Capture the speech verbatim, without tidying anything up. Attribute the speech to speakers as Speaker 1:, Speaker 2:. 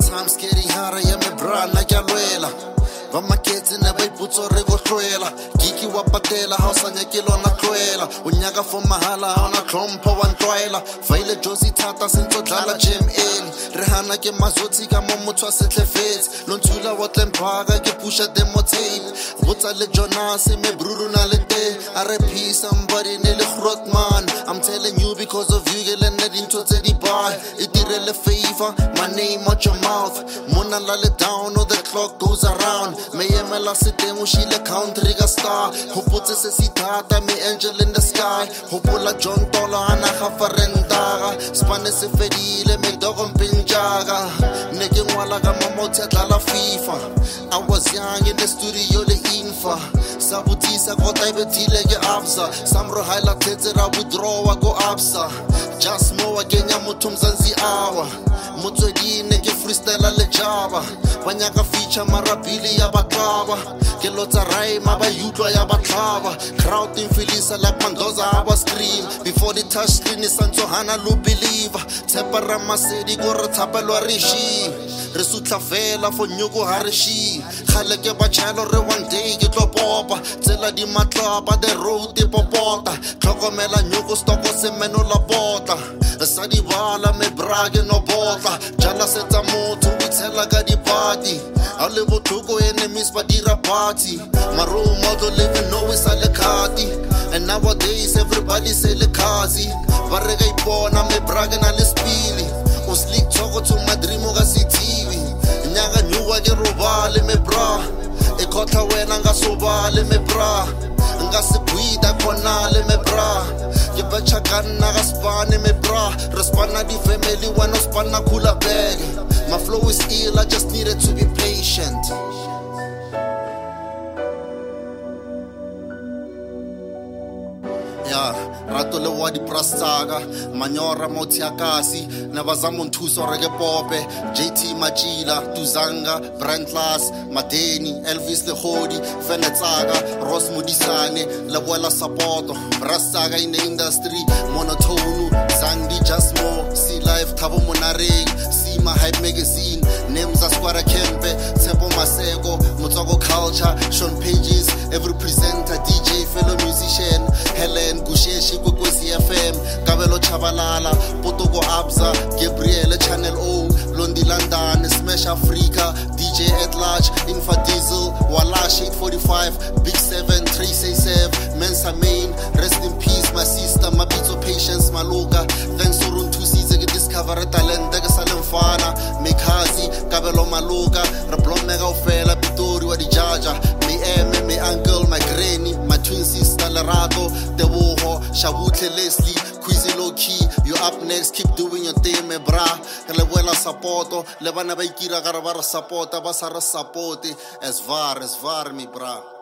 Speaker 1: time's getting harder, yeah, me bra, na kya lwela. Va maketse na ba iputso re go tlwela. Giki wa patela ha o sa nyakelo na tlwela. O nyaka for mahala ha ona tlhompho wa ntwela. Faile Josie thata sentso dlala jam early. Re hana ke mazotsi ka mo motho a setlefetse. Lo ntshula wa tlemphaga ke pusha demo tape. Botsa le Jonas me bruru na le te. R I P somebody ne le Grootman. I'm telling you because of you get let into tse di buy. It direle favor, my name out your mouth. Mona la le down or the clock goes around. Me emela setemo shile country ka star. Hopotse se sithata me angel in the sky. Hopola John Tola ana khafarentaga. Spane se fedile me dogo mpinjaga. Neke ngwala ka mamotse dlala FIFA. I was young in the studio le infa. Sabutisa kota ibetile ke absa. Samro haila tete ra withdraw go absa. Just more Kenya motho mzansi awa. Motswedi ne ke freestyle le java. Banyaka feature marabili ya baklava. Ke lotsa rhyme ba yutlwa ya baklava. Crowd infilisa like Mandoza aba scream. Before the touch screen is santo hana lo believer. Tsepa ramasedi go re thapelwa rishi. Re sutla fela for nyoko ha re shi. Khale ke ba chalo re one day ke tlo popa. Tsela di matlapa the road e popota. Tlhokomela nyoko stoko se meno la bota. Sa di bala me brage no bota. Jala setsa motho o tshela ka di party. A le botlhoko enemies ba dira party. My role model living always a le khati. And nowadays everybody say le khazi. Ba re ga ipona me brage na le spili. O sleep talk to my dream o ga se T V. Nyaka nyuwa ke robale me bra. E khotla wena nga sobale me bra. Nga se buida khonale me bra. Ke batcha kana ga spane me bra. Respana di family when spana kula bag. My flow is ill, I just needed to be patient. Yeah, rato le wa di prastaga, manyora motiakasi, na bazamo nthuso rege pope, J T Majila, Tuzanga, Brandlas, Madeni, Elvis le Khodi, Fenetsaga, Ross Modisane, Labuela Sapoto, Brastaga in the industry, Monotonu, Zandi Jasmo, See Life, Tabo Monareg, See My Hype Magazine, Names Asquara Kempe, Tebo Masego, Motogo Culture, Sean Pages, every presenter, D J, fellow musician, Helen Gusheshi Kwekwezi F M, Kabelo Chabalala, Potoko Abza, Gabriele Channel O, Londi London, Smash Africa, D J at large, Infa Diesel, Walash eight forty-five, Big seven, Trace A seven, Mensa Main, rest in peace my sister, Mabito Patience Maluka, thanks to Run two seasons discover talent, Dega Salemfana, Mekazi, Kabelo Maluka, Rablomega Ofela, Pitori wa di Jaja, me eme, me uncle, my granny, my twin sister Lerato, Teboho, Shabutle Leslie, Quizzy Low Key, you up next, keep doing your thing, me bra, Lebuela Sapoto, Levana Baikira Garabara Sapota, Basara Sapote, as var, as var, me bra.